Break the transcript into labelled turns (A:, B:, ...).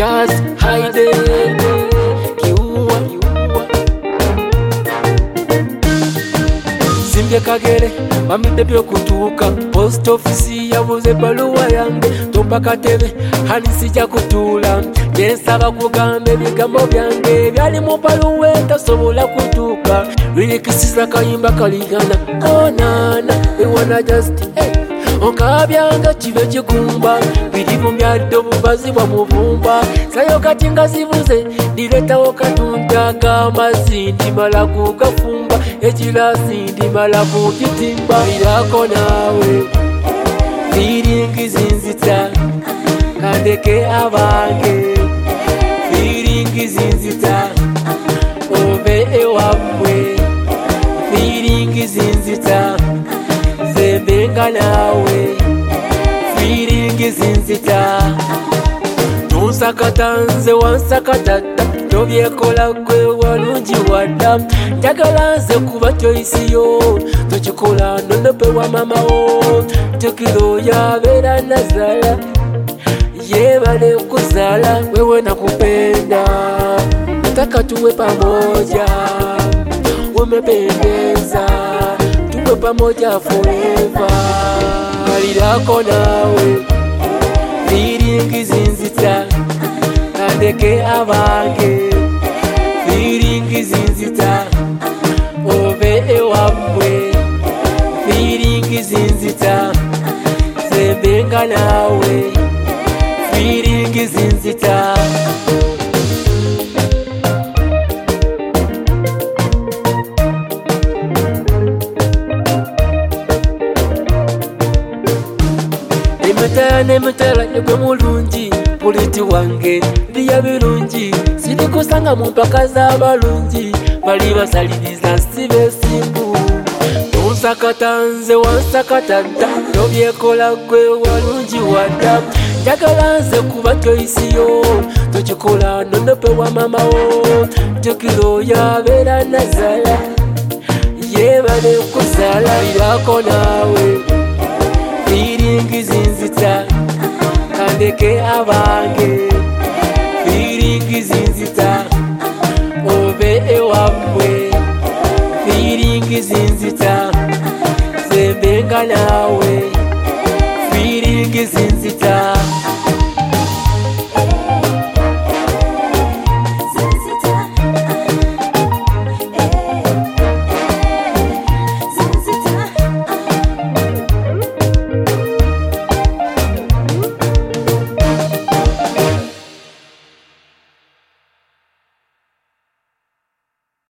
A: just hide kiua Simbye kagere bamidde byokutuuka post office yabuze baluwa yange tompa katebe hani sijja kutuula nensaba kugamba ebigambo byange byali mu baluwa tasobola kutuuka lirikisiza kayimba kaligana onana ewana just onkabyanga kibe kigumba biribumbyadde obubazi bwa mubumba sayo kati nga zibuze ndiretawo katunta k'amazzi ndimala kugafumba ekirasi ndimala kukitimba irako naawe firingi zinzita kandeke abange firingi zinzita ove ewamwe firingi zinzita zembenga nawe firingi zinzita tunsakata nze wansakatata tobyekola gwe walungi wadda njagala nze kuba kyoyisiyo tokikola nonope wa mamawo tukiro yabeera nazala yebale kuzala wewe nakupenda nataka tuwe pamoja umependeza tuwe pamoja forever alirako nawe firingi zinzita kandeke abange firingi zinzita ove ewamwe firingi zinzita zembenga nawe firingi zinzita Nemetala yegwe mulungi puliti wange ndiya birungi sirikusanga mu mpaka z'abalungi bali basaliriza sibe simbu tunsakata nze wansakatata tobyekola gwe walungi wadda njagala nze kuba kyoyisiyo tokikola nonope wa mamawo tukiro yabeera nazala yebale kuzala irako nawe firingi zinzita kandeke abange firingi zinzita ove ewamwe firingi zinzita zembenga nawe firingi zinzita